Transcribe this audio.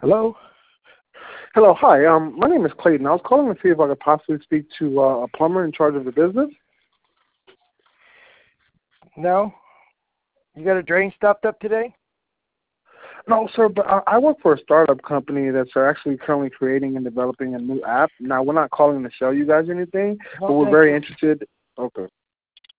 Hello? Hello, hi. My name is Clayton. I was calling to see if I could possibly speak to a plumber in charge of the business. No? You got a drain stopped up today? No, sir, but I work for a startup company that's actually currently creating and developing a new app. Now, we're not calling to sell you guys anything, but No, we're thank very you. interested. Okay.